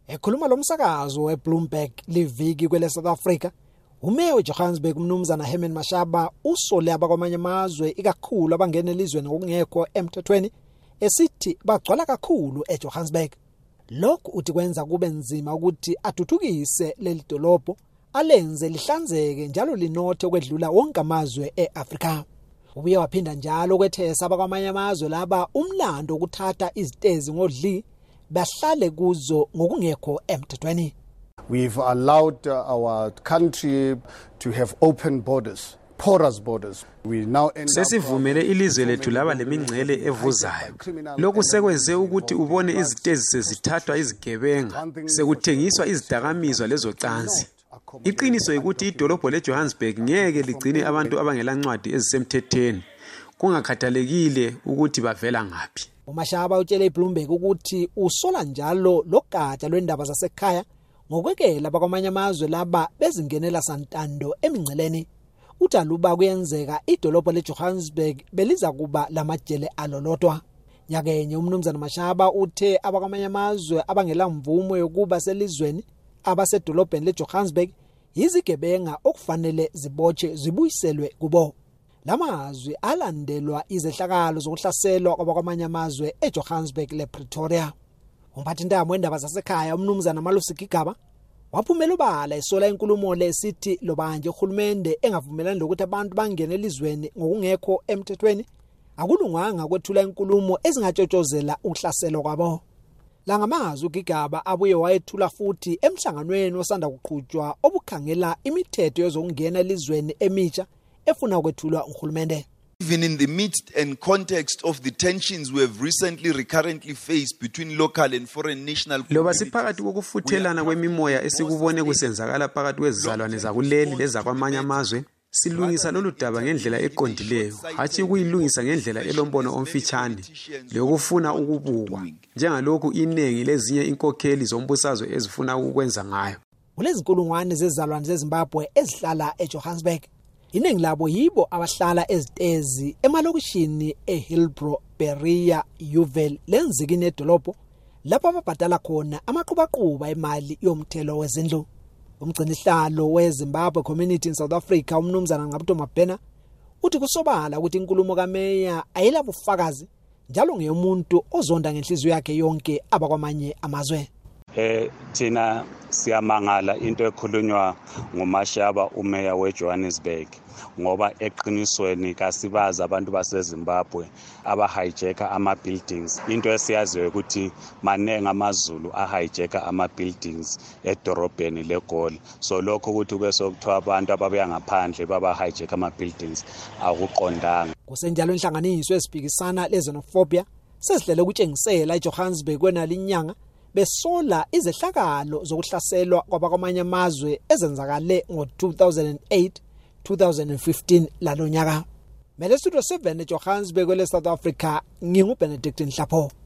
Ekhuluma lo msakazo weBloomberg liviki kwele South Africa, umeya weJohannesburg umnumzana Herman Mashaba usole abakwamanye amazwe ikakhulu abangena elizweni ngokungekho emthethweni esithi bagcwala kakhulu eJohannesburg. Lokhu uthi kwenza kube nzima ukuthi athuthukise leli dolobho alenze lihlanzeke njalo linothe okwedlula wonke amazwe eAfrika. Ubuye waphinda njalo kwethesa abakwamanye amazwe laba umlando ukuthatha izitezi ngodli bahlale kuzo ngokungekho emthethweni. We've allowed our country to have open borders, porous borders. We now sesivumele ilizwe lethu laba lemingcele evuzayo. Lokhu sekwenze ukuthi ubone izitezi sezithathwa izigebenga, sekuthengiswa izidakamizwa lezocansi. Iqiniso ukuthi idolobho leJohannesburg ngeke ligcine abantu abangelancwadi ezisemthethweni, kungakhathalekile ukuthi bavela ngaphi. uMashaba utshele iBloomberg ukuthi usola njalo logatsha lwendaba zasekhaya ngokwekela abakwamanye amazwe laba bezingenela santando emingceleni. Utaluba kuyenzeka idolobho leJohannesburg beliza kuba lamajele alolodwa. Nyakenye umnumzana Mashaba uthe abakwamanye amazwe abangela mvumo yokuba selizweni abasedolobheni leJohannesburg yizigebenga okufanele zibotshe zibuyiselwe kubo. Lamazwi alandelwa izehlakalo zokuhlaselwa kwabakwamanye amazwe eJohannesburg lePretoria. Umphathintamo wendaba zasekhaya umnumzana Malusi Gigaba waphumela ubala esola inkulumo lesithi lobanje uhulumende engavumelani lokuthi abantu bangene elizweni ngokungekho emthethweni akulunganga kwethula inkulumo ezingatshotshozela uhlaselwa kwabo. La ngamazwi uGigaba abuye wayethula futhi emhlanganweni osanda kuqhutshwa obukhangela imithetho yezokungena elizweni emitsha efuna ukwethulwa uhulumende. Even in the midst and context of the tensions we have recurrently faced between local and foreign national communities. Loba siphakathi kokufuthelana kwemimoya esikubone kusenzakala phakathi kwezizalwane zakuleli lezakwamanye amazwe, silungisa lolu daba ngendlela eqondileyo, hathi kuyilungisa ngendlela elombono omfitshane lokufuna ukubukwa njengalokhu inengi lezinye inkokheli zombusazwe ezifuna ukwenza ngayo. Kulezi nkulungwane zezizalwane zeZimbabwe ezihlala eJohannesburg, iningi labo yibo abahlala ezitezi emalokishini eHillbrow, Berea, Yuvel lenzikini edolobho lapho ababhadala khona amaqhubaquba emali yomthelo wezindlu. Umgcinihlalo weZimbabwe Community in South Africa umnumzana Ngqabutho Mabhena uthi kusobala ukuthi inkulumo kameya ayilabufakazi njalo ngeyomuntu ozonda ngenhliziyo yakhe yonke abakwamanye amazwe. Thina siyamangala into ekhulunywa nguMashaba umeya weJohannesburg ngoba eqinisweni kasibazi abantu baseZimbabwe abahijacka ama-buildings. Into esiyaziyo ukuthi manengi amaZulu ahijacka ama-buildings edorobheni leGoli. So lokho ukuthi kube sokuthiwa abantu ababuya ngaphandle babahijacka ama-buildings akuqondanga. Kusenjalo inhlanganiso ezibhikisana lezenophobia sezihlele ukutshengisela eJohannesburg kwenalinyanga besola izehlakalo zokuhlaselwa kwabakwamanye amazwe ezenzakale ngo-2008 2015 lalonyaka. Mele Studio 7 eJohannesburg kwele South Africa, nginguBenedict Nhlapho.